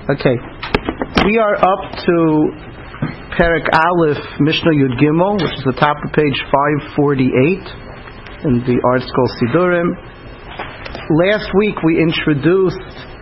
Okay, we are up to Perek Aleph, Mishnah Yud Gimel, which is the top of page 548 in the Art Scroll Sidurim. Last week we introduced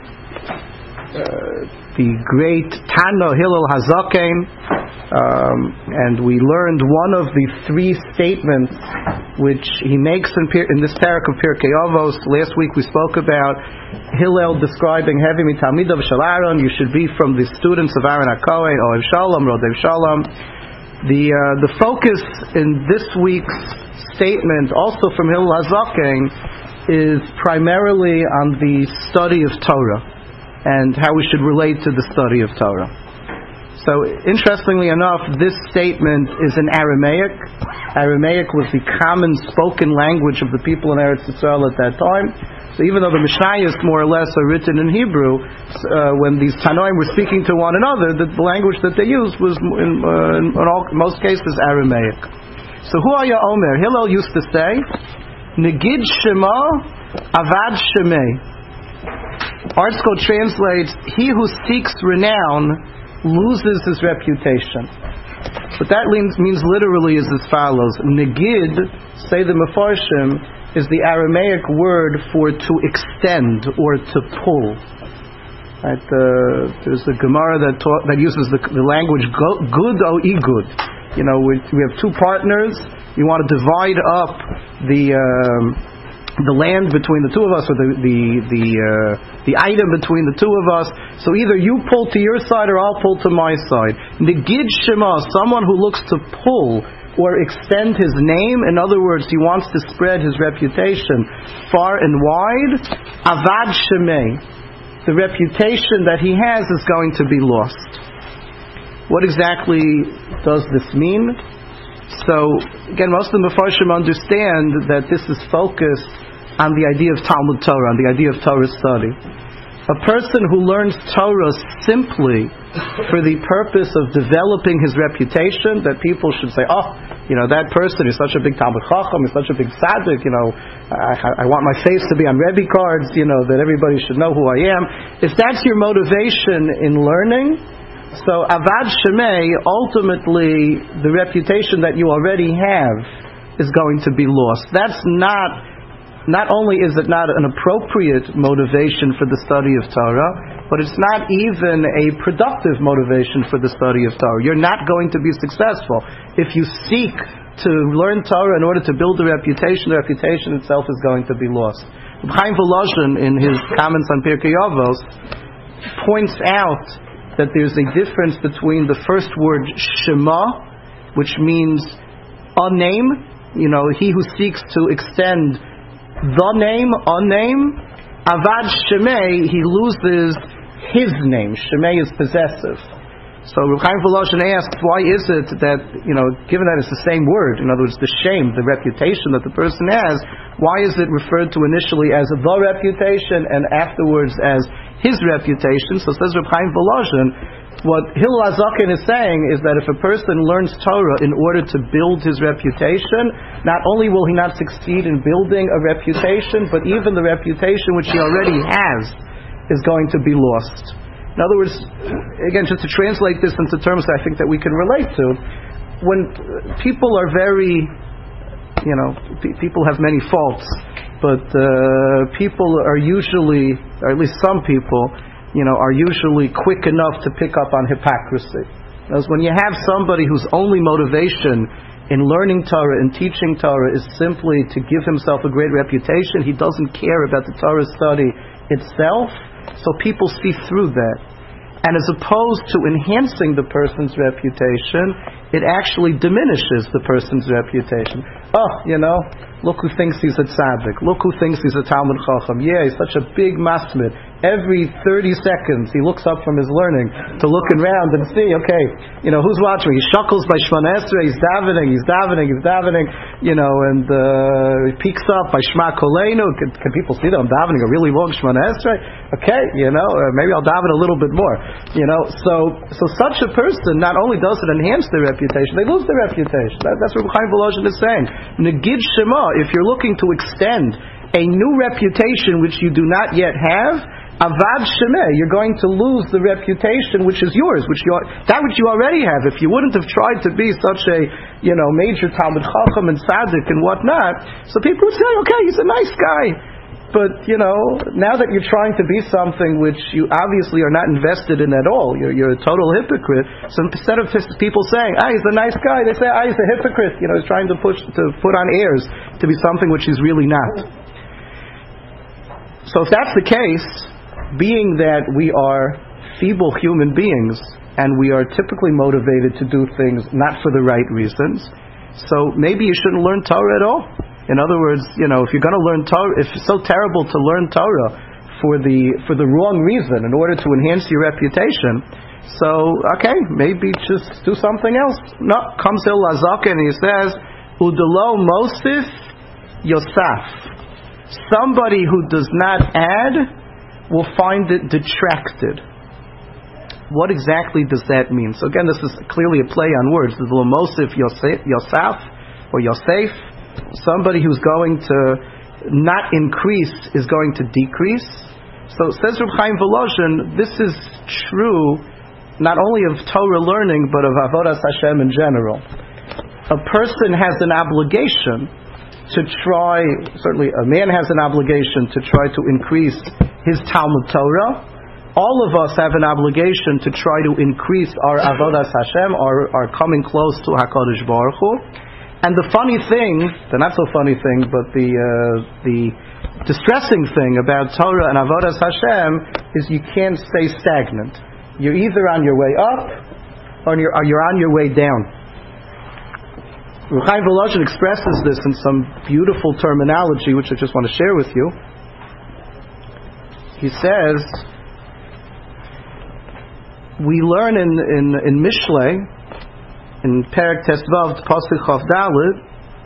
the great Tana Hillel Hazaken, and we learned one of the three statements which he makes in this parak of Pirkei Avos. Last week we spoke about Hillel describing Hevi Mitalmidav Shel Aaron. You should be from the students of Aaron HaKohen, Ohev Shalom, Rodev Shalom. The focus in this week's statement, also from Hillel Hazaken, is primarily on the study of Torah and how we should relate to the study of Torah. So, interestingly enough, this statement is in Aramaic. Aramaic was the common spoken language of the people in Eretz Yisrael at that time. So even though the Mishnayos more or less are written in Hebrew, when these Tanoim were speaking to one another, the language that they used was in most cases Aramaic. So who are you, Omer? Hillel used to say, Negid Shema Avad Shemei. Artsco translates, he who seeks renown loses his reputation. What that means literally is as follows. Negid, say the Mefarshim, is the Aramaic word for to extend or to pull. Right? There's a Gemara that uses the language good o igud. You know, we have two partners. You want to divide up the land between the two of us, or the item between the two of us. So either you pull to your side or I'll pull to my side. Negid Shema, someone who looks to pull or extend his name. In other words, he wants to spread his reputation far and wide. Avad Shemei, the reputation that he has is going to be lost. What exactly does this mean? So, again, most of the Mefarshim understand that this is focused on the idea of Talmud Torah, on the idea of Torah study. A person who learns Torah simply for the purpose of developing his reputation, that people should say, oh, you know, that person is such a big Talmud Chacham, is such a big tzaddik, you know, I want my face to be on Rebbe cards, you know, that everybody should know who I am. If that's your motivation in learning, so Avad Shemei, ultimately the reputation that you already have is going to be lost. That's not only is it not an appropriate motivation for the study of Torah, but it's not even a productive motivation for the study of Torah. You're not going to be successful. If you seek to learn Torah in order to build a reputation, the reputation itself is going to be lost. Chaim Volozhin, in his comments on Pirkei Avos, points out that there's a difference between the first word Shema, which means a name, you know, he who seeks to extend the name, a name. Avad Shemei, he loses his name. Shemei is possessive. So Reb Chaim Volozhin asks, why is it that, you know, given that it's the same word, in other words, the shame, the reputation that the person has, why is it referred to initially as the reputation and afterwards as his reputation? So says Reb Chaim Volozhin, what Hillel Hazaken is saying is that if a person learns Torah in order to build his reputation, not only will he not succeed in building a reputation, but even the reputation which he already has is going to be lost. In other words, again, just to translate this into terms that I think that we can relate to, when people are very, you know, people have many faults, but people are usually, or at least some people, you know, are usually quick enough to pick up on hypocrisy. Because when you have somebody whose only motivation in learning Torah and teaching Torah is simply to give himself a great reputation, he doesn't care about the Torah study itself, so people see through that. And as opposed to enhancing the person's reputation, it actually diminishes the person's reputation. Oh, you know, look who thinks he's a tzaddik. Look who thinks he's a Talmud Chacham. Yeah, he's such a big masmid. Every 30 seconds he looks up from his learning to look around and see, okay, you know, who's watching? He shuckles by Shemona Esrei, he's davening, you know, and he peeks up by Shema Koleinu. Can people see that I'm davening a really long Shemona Esrei? Okay, you know, maybe I'll daven a little bit more. You know, so such a person, not only does it enhance their reputation, they lose their reputation. That's what Chaim Volozhin is saying. Negid Shema, if you're looking to extend a new reputation which you do not yet have, Avad Shemeh, you're going to lose the reputation which is yours, which you already have. If you wouldn't have tried to be such a, major Talmid Chacham and Tzaddik and whatnot, so people would say, okay, he's a nice guy. But, now that you're trying to be something which you obviously are not invested in at all, you're a total hypocrite. So instead of people saying, he's a nice guy, they say, he's a hypocrite. He's trying to put on airs to be something which he's really not. So if that's the case, being that we are feeble human beings and we are typically motivated to do things not for the right reasons, so maybe you shouldn't learn Torah at all. In other words, if you're going to learn Torah, if it's so terrible to learn Torah for the wrong reason in order to enhance your reputation, so okay, maybe just do something else. No, comes Hillel HaZaken and he says, Udelo Mosif Yosaf. Somebody who does not add will find it detracted. What exactly does that mean? So again, this is clearly a play on words. The Mosif Yosaf or Yosef. Somebody who's going to not increase is going to decrease. So says Reb Chaim Volozhin, this is true not only of Torah learning but of Avodas Hashem in general. A person has an obligation to try, certainly a man has an obligation to try to increase his Talmud Torah. All of us have an obligation to try to increase our Avodas Hashem, our coming close to HaKadosh Baruch Hu. And the funny thing, the not so funny thing, but the distressing thing about Torah and Avodas Hashem is you can't stay stagnant. You're either on your way up or you're on your way down. Reb Chaim Volozhin expresses this in some beautiful terminology, which I just want to share with you. He says, we learn in Mishlei, in Perek Tesvav Pasuk Chav Daled,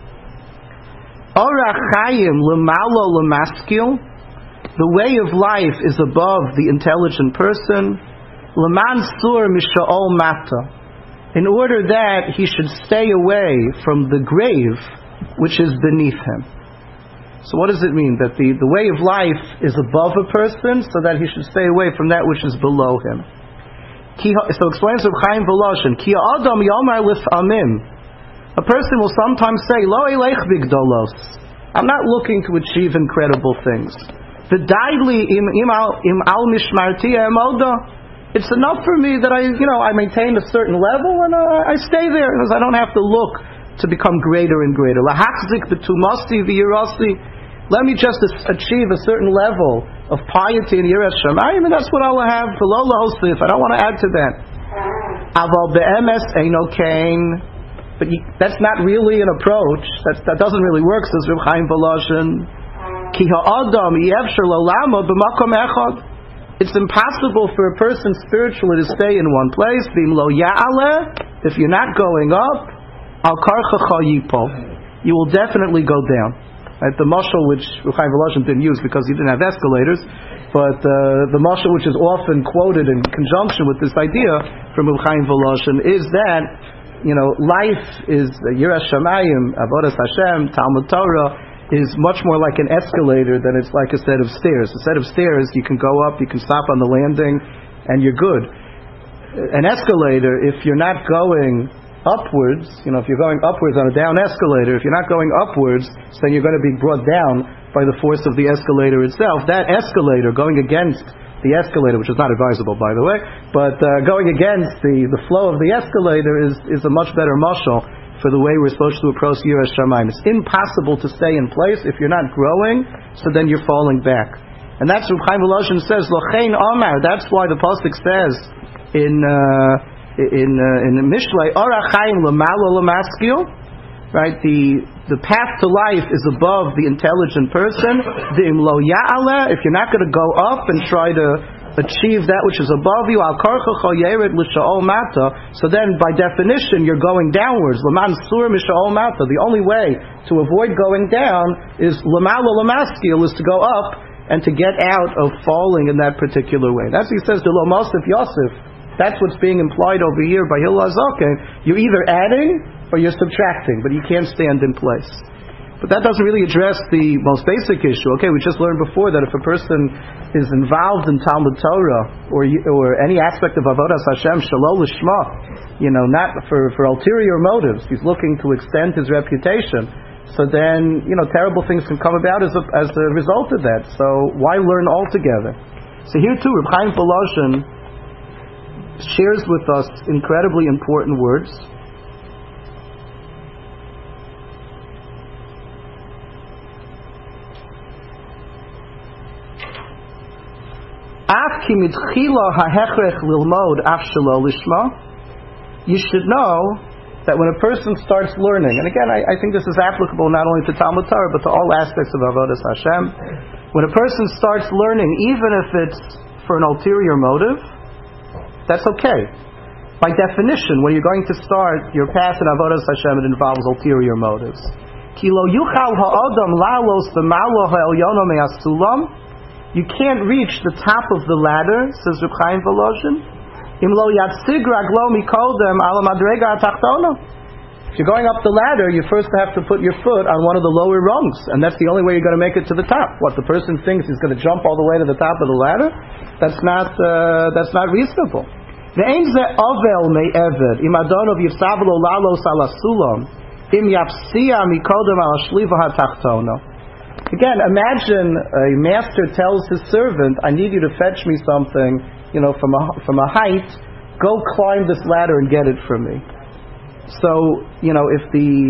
Orach Chaim L'malo L'maskil, the way of life is above the intelligent person, L'man Sur Misha'ol Mata, in order that he should stay away from the grave which is beneath him. So what does it mean? That the way of life is above a person so that he should stay away from that which is below him. So explains Reb Chaim Volozhin, Ki Adam Yomar Lif'amim, a person will sometimes say, Lo Eleich Bigdolos, I'm not looking to achieve incredible things. V'daili im al mishmarti emoda, it's enough for me that I maintain a certain level and I stay there because I don't have to look to become greater and greater. Lahachzik b'tumasti v'yirasi. Let me just achieve a certain level of piety and yiras shamayim, and that's what I'll have. V'lo lahosif. I don't want to add to that. Aval be'emes eino kain. But that's not really an approach. That doesn't really work, says Reb Chaim Volozhin. Ki ha'adam yevshar lolamo b'makom echad. It's impossible for a person spiritually to stay in one place. If you're not going up, you will definitely go down. Right? The mashal which Reb Chaim Volozhin didn't use because he didn't have escalators, but the mashal which is often quoted in conjunction with this idea from Reb Chaim Volozhin is that life is Yiras Shamayim, Avodas Hashem, Talmud Torah, is much more like an escalator than it's like a set of stairs. A set of stairs, you can go up, you can stop on the landing, and you're good. An escalator, if you're not going upwards, if you're going upwards on a down escalator, if you're not going upwards, then you're going to be brought down by the force of the escalator itself. That escalator, going against the escalator, which is not advisable, by the way, but going against the flow of the escalator is a much better mashal for the way we're supposed to approach Yiras Shamayim. It's impossible to stay in place if you're not growing, so then you're falling back. And that's what Chaim Volozhin says, Lochein Omar, that's why the Pasuk says in Mishlei, Orach Chaim L'malo L'maskil, right, the path to life is above the intelligent person. V'im lo ya'aleh, if you're not going to go up and try to achieve that which is above you, so then by definition you're going downwards. The only way to avoid going down is is to go up and to get out of falling in that particular way. That's what he says, Yosef. That's what's being implied over here by Hillel HaZaken. You're either adding or you're subtracting, but you can't stand in place. But that doesn't really address the most basic issue. Okay, we just learned before that if a person is involved in Talmud Torah or any aspect of Avodas Hashem, Shalom Lishma, not for ulterior motives, he's looking to extend his reputation. So then, terrible things can come about as a result of that. So why learn altogether? So here too, Reb Chaim Volozhin shares with us incredibly important words. You should know that when a person starts learning, and again I think this is applicable not only to Talmud Torah but to all aspects of Avodas Hashem, when a person starts learning, even if it's for an ulterior motive, that's okay. By definition, when you're going to start your path in Avodas Hashem, it involves ulterior motives. You can't reach the top of the ladder, says Reb Chaim Volozhin. If you're going up the ladder, you first have to put your foot on one of the lower rungs, and that's the only way you're going to make it to the top. What, the person thinks he's going to jump all the way to the top of the ladder? That's not reasonable. Again, imagine a master tells his servant, I need you to fetch me something, from a height, go climb this ladder and get it for me. So, if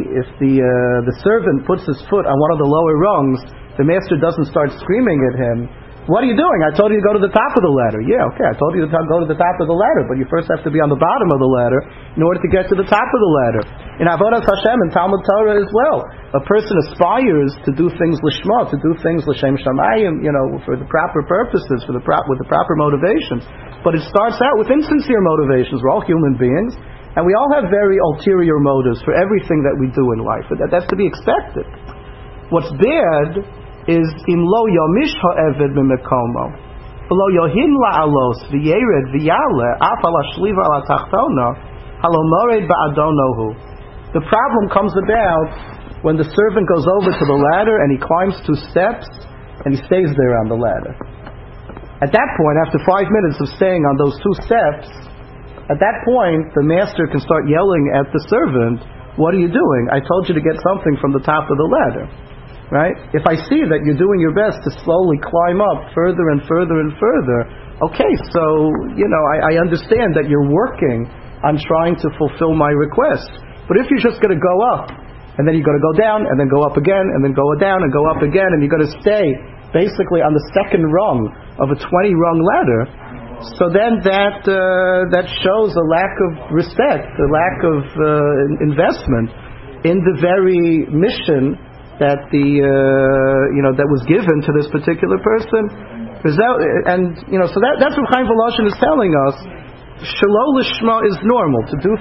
the servant puts his foot on one of the lower rungs, the master doesn't start screaming at him, what are you doing? I told you to go to the top of the ladder. Yeah, okay, I told you to go to the top of the ladder, but you first have to be on the bottom of the ladder in order to get to the top of the ladder. In Avodas Hashem and Talmud Torah as well, a person aspires to do things lishma, to do things l'shem shamayim, for the proper purposes, with the proper motivations. But it starts out with insincere motivations. We're all human beings, and we all have very ulterior motives for everything that we do in life. That's to be expected. What's bad is im lo yomish ha'eved mimekomo, lo yohin la'alos v'yered v'yale af ala shliva ala tachtona halo mored ba'adonohu. The problem comes about when the servant goes over to the ladder and he climbs 2 steps and he stays there on the ladder. At that point, after 5 minutes of staying on those 2 steps, at that point the master can start yelling at the servant, what are you doing? I told you to get something from the top of the ladder. Right? If I see that you're doing your best to slowly climb up further and further and further, okay, so, I understand that you're working on trying to fulfill my request. But if you're just going to go up, and then you're going to go down, and then go up again, and then go down, and go up again, and you're going to stay basically on the second rung of a 20-rung ladder, so then that shows a lack of respect, a lack of investment in the very mission that that was given to this particular person. So that's what Chaim Volozhin is telling us. Shalom Lishma is normal. To do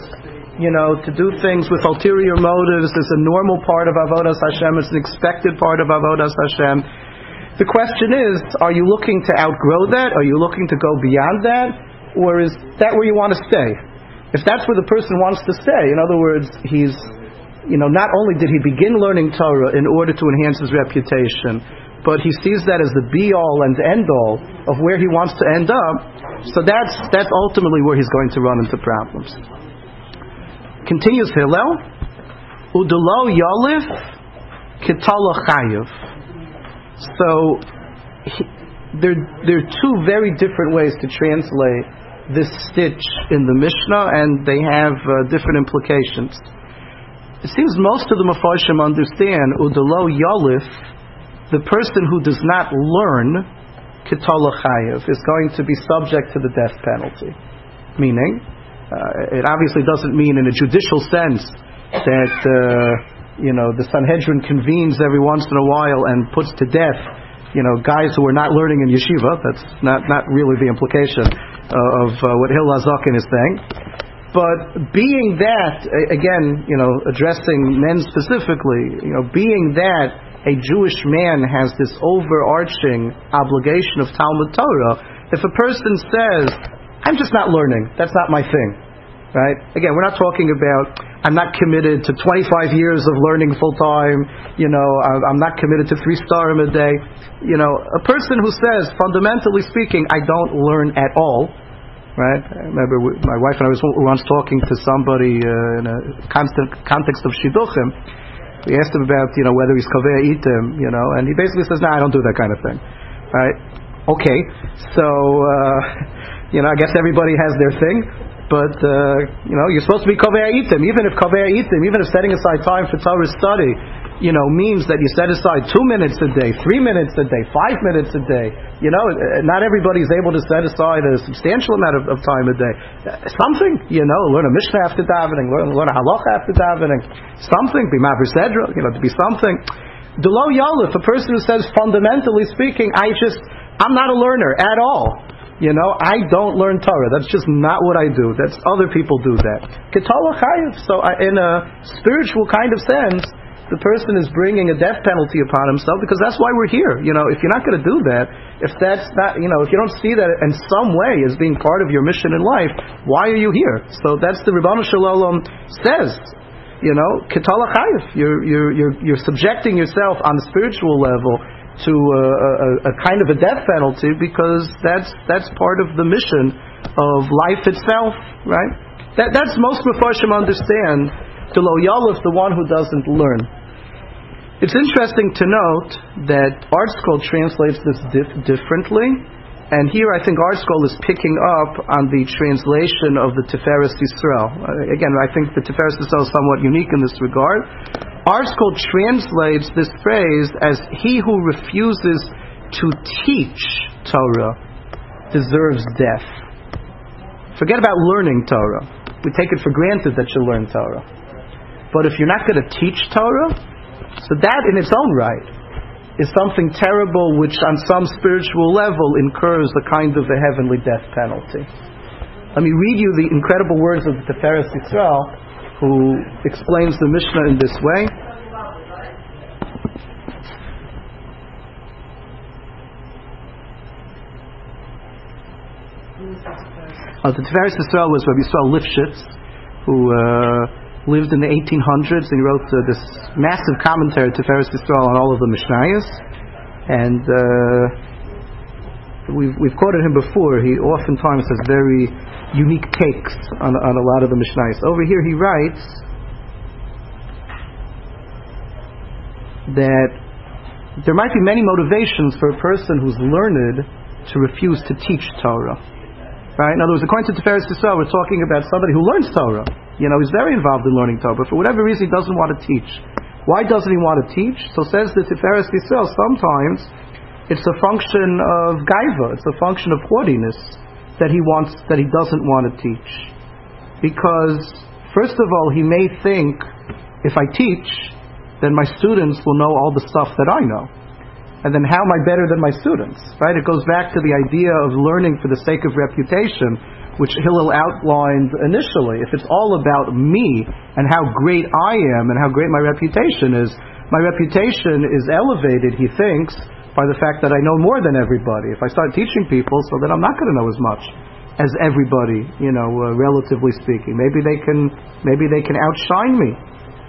things with ulterior motives is a normal part of Avodas Hashem. It's an expected part of Avodas Hashem. The question is, are you looking to outgrow that? Are you looking to go beyond that? Or is that where you want to stay? If that's where the person wants to stay, in other words, he's not only did he begin learning Torah in order to enhance his reputation, but he sees that as the be-all and end-all of where he wants to end up, so that's ultimately where he's going to run into problems. Continues Hillel, Udelo Yolif Kitala Chayev. So, there are 2 very different ways to translate this stitch in the Mishnah, and they have different implications. It seems most of the Mefarshim understand Udelo Yolif, the person who does not learn Kitala Chayev is going to be subject to the death penalty. Meaning, it obviously doesn't mean in a judicial sense that the Sanhedrin convenes every once in a while and puts to death guys who are not learning in yeshiva. That's not really the implication of what Hillel Zaken is saying. But being that, again, addressing men specifically, being that a Jewish man has this overarching obligation of Talmud Torah, if a person says, I'm just not learning, that's not my thing, right? Again, we're not talking about I'm not committed to 25 years of learning full time. I'm not committed to 3 starim a day. A person who says, fundamentally speaking, I don't learn at all. Right? I remember my wife and I was once talking to somebody in a context of shidduchim. We asked him about, whether he's kaveh itim, and he basically says, no, I don't do that kind of thing. Right? Okay. So, I guess everybody has their thing. But, you're supposed to be kaveh itim. Even if setting aside time for Torah study, means that you set aside 2 minutes a day, 3 minutes a day, 5 minutes a day. Not everybody is able to set aside a substantial amount of time a day. Something, learn a Mishnah after davening, learn a halacha after davening. Something, be Maver Sedra, to be something. Delo Yolif, a person who says, fundamentally speaking, I'm not a learner at all. I don't learn Torah. That's just not what I do. That's other people do that. Ketala Chayiv. So in a spiritual kind of sense, the person is bringing a death penalty upon himself, because that's why we're here. If you're not going to do that, if that's not, if you don't see that in some way as being part of your mission in life, why are you here? So that's the Ribono Shel Olam says. Ketala Chayiv. You're subjecting yourself on the spiritual level to a kind of a death penalty, because that's part of the mission of life itself, right? That's most Mefarshim understand. To Lo Yalef, the one who doesn't learn. It's interesting to note that ArtScroll translates this differently, and here I think ArtScroll is picking up on the translation of the Tiferes Yisrael. Again, I think the Tiferes Yisrael is somewhat unique in this regard. ArtScroll translates this phrase as, he who refuses to teach Torah deserves death. Forget about learning Torah. We take it for granted that you learn Torah. But if you're not going to teach Torah, so that in its own right is something terrible, which on some spiritual level incurs a kind of a heavenly death penalty. Let me read you the incredible words of the Tiferes Yisrael, who explains the Mishnah in this way. The Tiferes Yisrael was Rabbi Yisrael Lifshitz, who lived in the 1800s, and he wrote this massive commentary, Tiferes Yisrael, on all of the Mishnayos. And we've quoted him before. He oftentimes has very unique takes on a lot of the Mishnayos. Over here he writes that there might be many motivations for a person who's learned to refuse to teach Torah. Right? In other words, according to Tiferes Yisrael, we're talking about somebody who learns Torah. He's very involved in learning Torah, but for whatever reason he doesn't want to teach. Why doesn't he want to teach? So says the Tiferes Yisrael, sometimes it's a function of gaiva, it's a function of haughtiness that he doesn't want to teach. Because, first of all, he may think, if I teach, then my students will know all the stuff that I know. And then how am I better than my students? Right? It goes back to the idea of learning for the sake of reputation, which Hillel outlined initially. If it's all about me and how great I am and how great my reputation is elevated, he thinks, by the fact that I know more than everybody. If I start teaching people, so then I'm not going to know as much as everybody, relatively speaking. Maybe they can outshine me.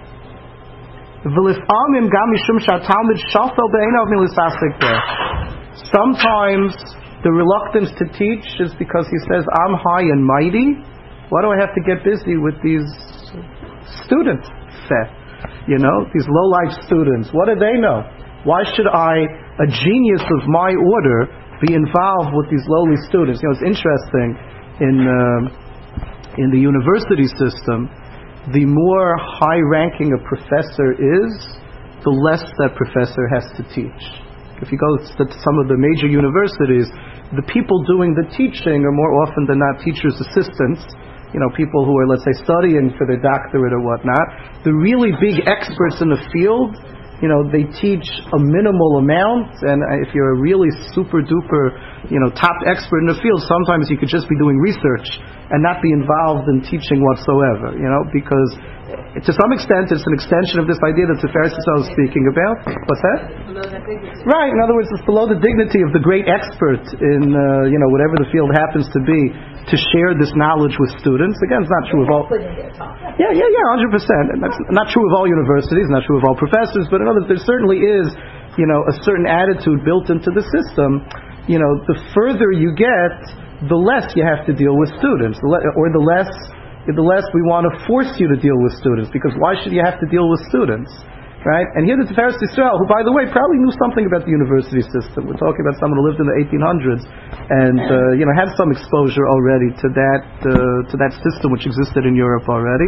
Sometimes the reluctance to teach is because he says, I'm high and mighty. Why do I have to get busy with these students? These low-life students. What do they know? Why should I, a genius of my order, be involved with these lowly students? It's interesting, in the university system, the more high-ranking a professor is, the less that professor has to teach. If you go to some of the major universities, the people doing the teaching are more often than not teachers' assistants, people who are, let's say, studying for their doctorate or whatnot. The really big experts in the field, they teach a minimal amount, and if you're a really super-duper top expert in the field, sometimes you could just be doing research and not be involved in teaching whatsoever, because to some extent it's an extension of this idea that Tiferes Yisrael is speaking about. What's that? Right, in other words, it's below the dignity of the great expert in whatever the field happens to be, to share this knowledge with students. Again, it's not true of all. Yeah, 100%. And that's not true of all universities, not true of all professors, but in other words, there certainly is, a certain attitude built into the system. The further you get, the less you have to deal with students, or the less we want to force you to deal with students, because why should you have to deal with students, right? And here the Tiferes Yisrael, who by the way probably knew something about the university system. We're talking about someone who lived in the 1800s and had some exposure already to that system which existed in Europe already.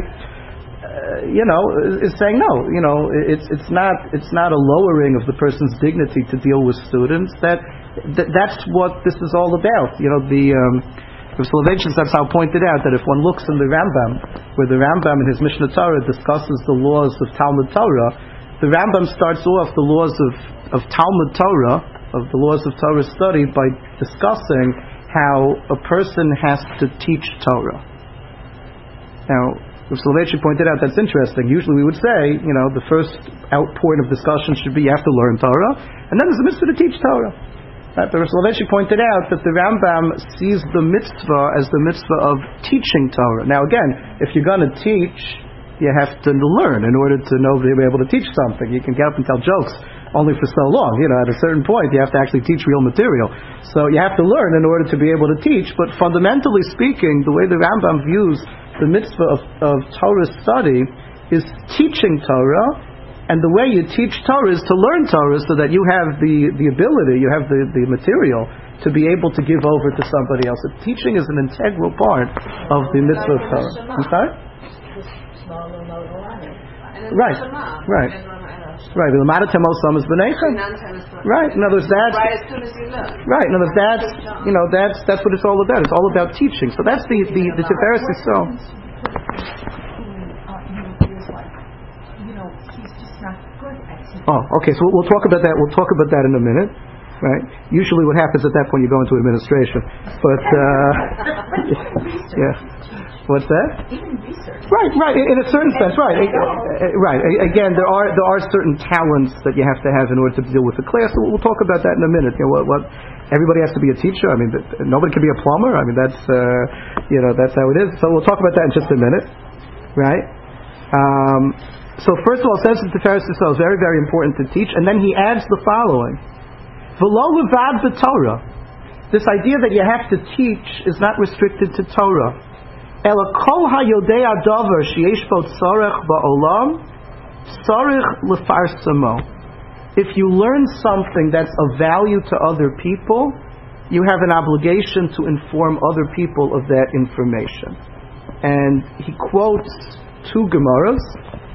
Is saying no. It's not a lowering of the person's dignity to deal with students. That's what this is all about. The Soloveitchik Zatzal pointed out that if one looks in the Rambam, where the Rambam in his Mishnah Torah discusses the laws of Talmud Torah, the Rambam starts off the laws of Talmud Torah, of the laws of Torah study, by discussing how a person has to teach Torah. Now, the Soloveitchik pointed out that's interesting. Usually we would say, the first outpoint of discussion should be you have to learn Torah, and then there's a mitzvah to teach Torah. But Soloveitchik pointed out that the Rambam sees the mitzvah as the mitzvah of teaching Torah. Now again, if you're going to teach, you have to learn in order to know to be able to teach something. You can get up and tell jokes only for so long. At a certain point you have to actually teach real material. So you have to learn in order to be able to teach. But fundamentally speaking, the way the Rambam views the mitzvah of Torah study is teaching Torah. And the way you teach Torah is to learn Torah so that you have the ability, you have the material to be able to give over to somebody else. So teaching is an integral part of the mitzvah of Torah. I'm sorry? Right. Right. In other words, right. In other words, that's what it's all about. It's all about teaching. So that's the Tiferes Yisrael. Oh, okay. So we'll talk about that. We'll talk about that in a minute, right? Usually, what happens at that point, you go into administration. But yeah, what's that? Right. In a certain sense, right. Again, there are certain talents that you have to have in order to deal with the class. So we'll talk about that in a minute. What everybody has to be a teacher. I mean, nobody can be a plumber. I mean, that's that's how it is. So we'll talk about that in just a minute, right? So first of all, says the Tiferes Yisrael is very, very important to teach, and then he adds the following: V'lo levad b'Torah. This idea that you have to teach is not restricted to Torah. Ela kol hayodei adavar sheyesh bo tzarech ba'olam tzarech lefarsamo. If you learn something that's of value to other people, you have an obligation to inform other people of that information. And he quotes two Gemaras.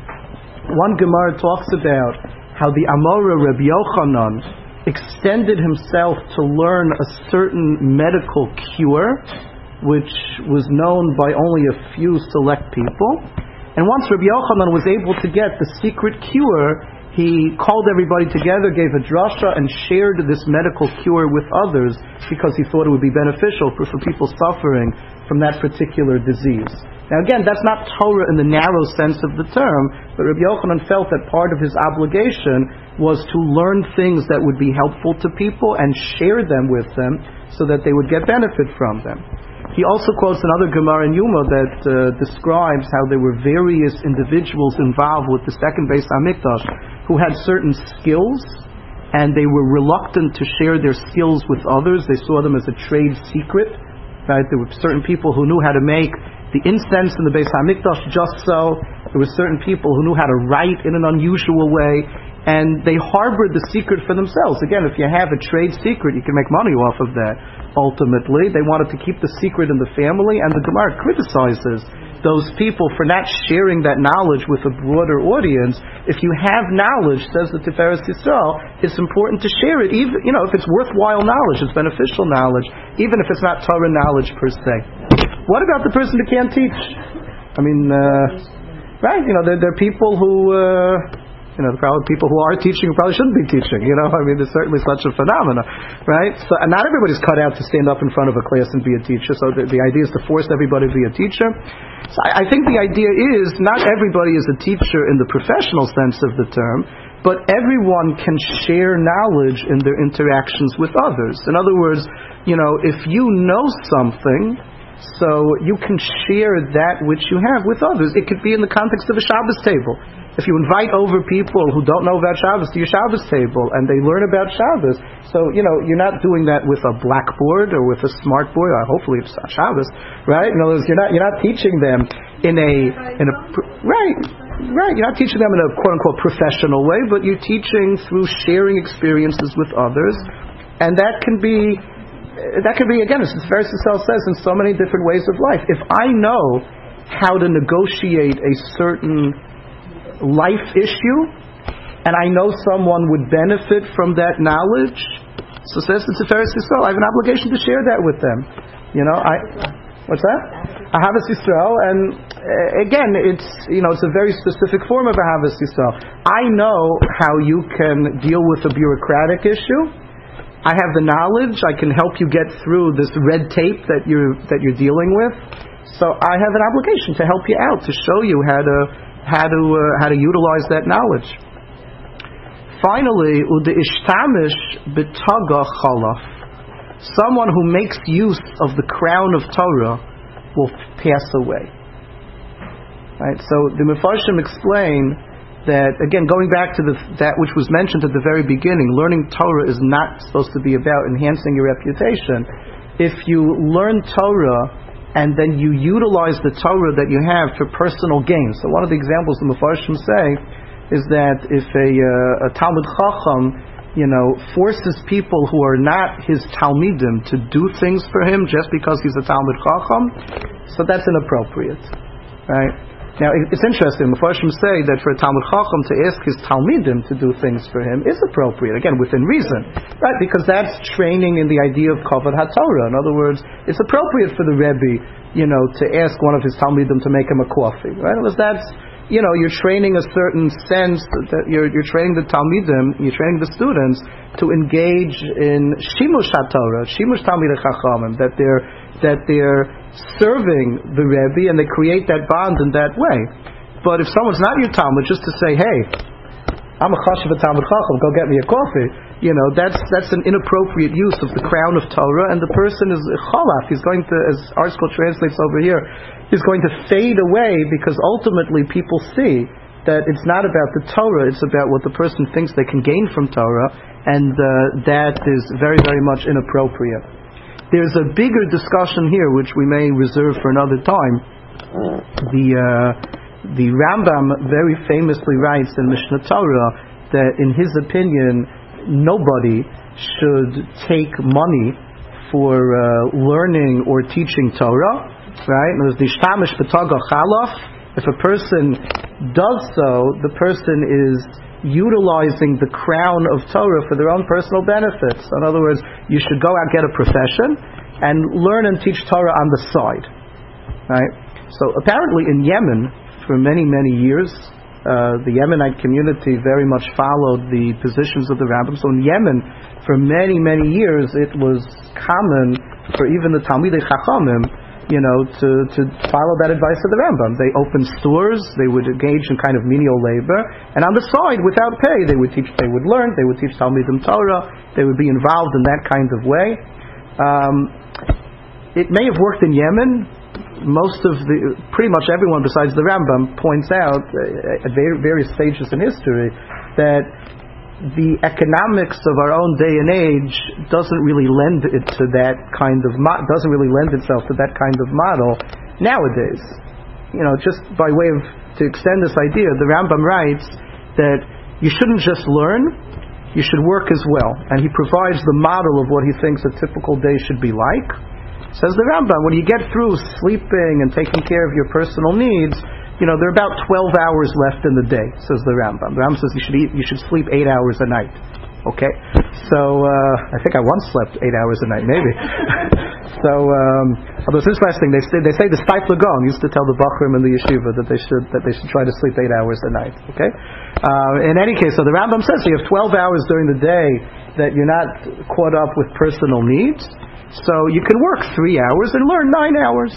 One Gemara talks about how the Amora Reb Yochanan extended himself to learn a certain medical cure, which was known by only a few select people. And once Reb Yochanan was able to get the secret cure, he called everybody together, gave a drasha, and shared this medical cure with others because he thought it would be beneficial for people suffering from that particular disease. Now again, that's not Torah in the narrow sense of the term, but Rabbi Yochanan felt that part of his obligation was to learn things that would be helpful to people and share them with them so that they would get benefit from them. He also quotes another Gemara in Yuma that describes how there were various individuals involved with the second Beis HaMikdash who had certain skills, and they were reluctant to share their skills with others. They saw them as a trade secret. Right? There were certain people who knew how to make the incense in the Beis HaMikdash just so. There were certain people who knew how to write in an unusual way, and they harbored the secret for themselves. Again, if you have a trade secret, you can make money off of that. Ultimately, they wanted to keep the secret in the family, and the Gemara criticizes those people for not sharing that knowledge with a broader audience. If you have knowledge, says the Tiferes Yisrael, it's important to share it, even if it's worthwhile knowledge, it's beneficial knowledge, even if it's not Torah knowledge per se. What about the person who can't teach? I mean, right? There are people who The probably people who are teaching probably shouldn't be teaching. There's certainly such a phenomenon, right? So, and not everybody's cut out to stand up in front of a class and be a teacher. So the idea is to force everybody to be a teacher. So I think the idea is not everybody is a teacher in the professional sense of the term, but everyone can share knowledge in their interactions with others. In other words, if you know something, so you can share that which you have with others. It could be in the context of a Shabbos table. If you invite over people who don't know about Shabbos to your Shabbos table and they learn about Shabbos, so you're not doing that with a blackboard or with a smart board. Hopefully it's not Shabbos, right? In other words, you're not teaching them in a right. You're not teaching them in a quote unquote professional way, but you're teaching through sharing experiences with others, and that can be again, as Sefer Yisrael says, in so many different ways of life. If I know how to negotiate a certain life issue, and I know someone would benefit from that knowledge, so says the Sefer Yisrael, I have an obligation to share that with them. What's that? Ahavas Yisrael, and again, it's a very specific form of Ahavas Yisrael. I know how you can deal with a bureaucratic issue. I have the knowledge. I can help you get through this red tape that you're dealing with. So I have an obligation to help you out, to show you how to utilize that knowledge. Finally, u'de'ishtamish b'taga chalaf. Someone who makes use of the crown of Torah will pass away. Right? So the Mefarshim explain that, again, going back to that which was mentioned at the very beginning, learning Torah is not supposed to be about enhancing your reputation. If you learn Torah and then you utilize the Torah that you have for personal gain. So one of the examples the Mefarshim say is that if a Talmud Chacham forces people who are not his Talmidim to do things for him just because he's a Talmud Chacham, so that's inappropriate, right? Now, it's interesting. The Mefarshim say that for a Talmud Chacham to ask his Talmidim to do things for him is appropriate, again, within reason, right? Because that's training in the idea of Kavod HaTorah. In other words, it's appropriate for the Rebbe, to ask one of his Talmidim to make him a coffee, right? Unless that's, you're training a certain sense that you're training the Talmidim, you're training the students to engage in Shimush HaTorah, Shimush Talmidei Chachamim, that they're serving the Rebbe and they create that bond in that way. But if someone's not your Talmud, just to say, hey, I'm a chashuv Talmud Chacham, go get me a coffee, that's an inappropriate use of the crown of Torah, and the person is chalaf. He's going to, as ArtScroll translates over here, he's going to fade away, because ultimately people see that it's not about the Torah, it's about what the person thinks they can gain from Torah, and that is very, very much inappropriate. There's a bigger discussion here, which we may reserve for another time. The Rambam very famously writes in Mishnah Torah that, in his opinion, nobody should take money for learning or teaching Torah. Right? If a person does so, the person is utilizing the crown of Torah for their own personal benefits. In other words, you should go out, get a profession, and learn and teach Torah on the side. Right? So apparently in Yemen, for many, many years, the Yemenite community very much followed the positions of the Rambam. So in Yemen, for many, many years, it was common for even the Talmidei Chachamim, to follow that advice of the Rambam. They opened stores, they would engage in kind of menial labor, and on the side, without pay, they would teach Talmidim Torah, they would be involved in that kind of way. It may have worked in Yemen. Pretty much everyone besides the Rambam points out at various stages in history that the economics of our own day and age doesn't really lend itself to that kind of model nowadays. Just by way of, to extend this idea, the Rambam writes that you shouldn't just learn, you should work as well, and he provides the model of what he thinks a typical day should be like. Says the Rambam, when you get through sleeping and taking care of your personal needs, there are about 12 hours left in the day, says the Rambam. The Rambam says you should sleep 8 hours a night. Okay? So, I think I once slept 8 hours a night, maybe. So, although it's interesting, they say the Steipler Gaon used to tell the Bachrim in the yeshiva that they should try to sleep 8 hours a night. Okay. In any case, so the Rambam says you have 12 hours during the day that you're not caught up with personal needs, so you can work 3 hours and learn 9 hours.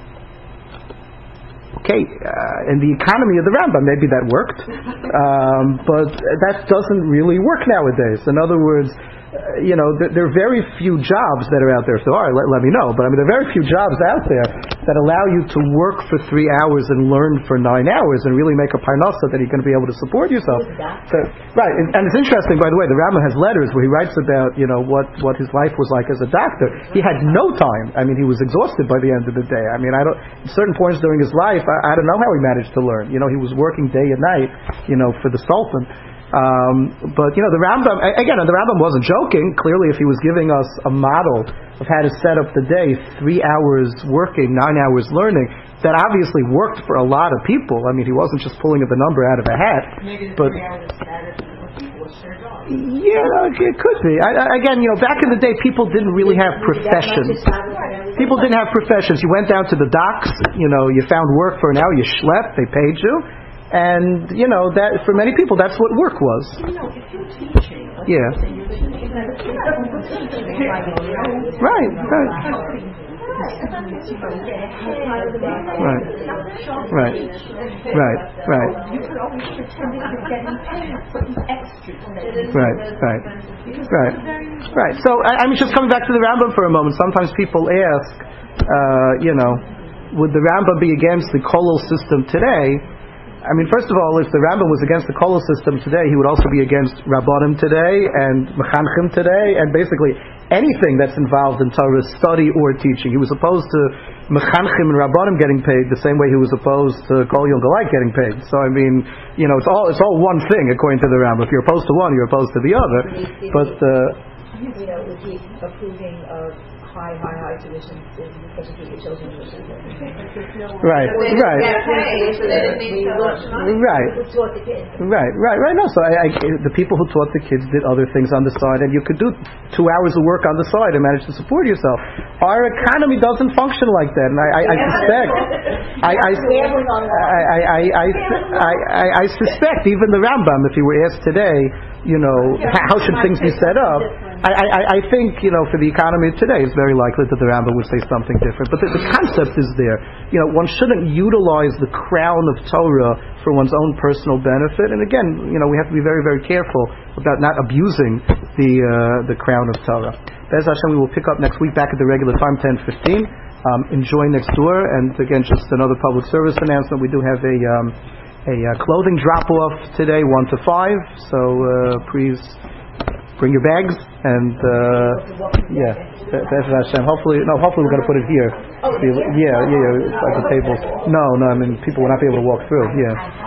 Okay, in the economy of the Rambam, maybe that worked, but that doesn't really work nowadays. In other words, there are very few jobs that are out there. If there are, let me know. But I mean, there are very few jobs out there that allow you to work for 3 hours and learn for 9 hours and really make a parnasa that you're going to be able to support yourself. So, right, and it's interesting, by the way. The Rambam has letters where he writes about what his life was like as a doctor. He had no time. I mean, he was exhausted by the end of the day. I mean, at certain points during his life, I don't know how he managed to learn. He was working day and night, for the Sultan. But the Rambam, again, the Rambam wasn't joking. Clearly, if he was giving us a model of how to set up the day, 3 hours working, 9 hours learning, that obviously worked for a lot of people. I mean, he wasn't just pulling the number out of a hat. Maybe but 3 hours Saturday for people was shared off. Yeah, it could be. Again, back in the day, people didn't really have professions. People didn't have professions. You went down to the docks, you found work for an hour, you schlepped, they paid you. And that for many people that's what work was. If you're teaching, yeah. Right. You could always pretend that you're getting paid for the extras. Right. So I mean, just coming back to the Rambam for a moment. Sometimes people ask, would the Rambam be against the kollel system today? I mean, first of all, if the Rambam was against the kollel system today, he would also be against Rabbanim today and Mechanchim today, and basically anything that's involved in Torah study or teaching. He was opposed to Mechanchim and Rabbanim getting paid the same way he was opposed to Kol Yom Galait getting paid. So I mean, it's all one thing according to the Rambam. If you're opposed to one, you're opposed to the other. But is he approving of high tuition because of the children? Right. No, so the people who taught the kids did other things on the side, and you could do 2 hours of work on the side and manage to support yourself. Our economy doesn't function like that, and I suspect even the Rambam, if he were asked today, how should things be set up? I think, for the economy of today, it's very likely that the Rambam would say something different. But the concept is there. One shouldn't utilize the crown of Torah for one's own personal benefit. And again, we have to be very, very careful about not abusing the crown of Torah. Be'ez Hashem, we will pick up next week back at the regular time, 10:15. Enjoy next door. And again, just another public service announcement. We do have a clothing drop-off today, 1 to 5. So please bring your bags and Be'ez Hashem. Hopefully we're going to put it here. Yeah, it's like the tables. No, I mean people will not be able to walk through. Yeah.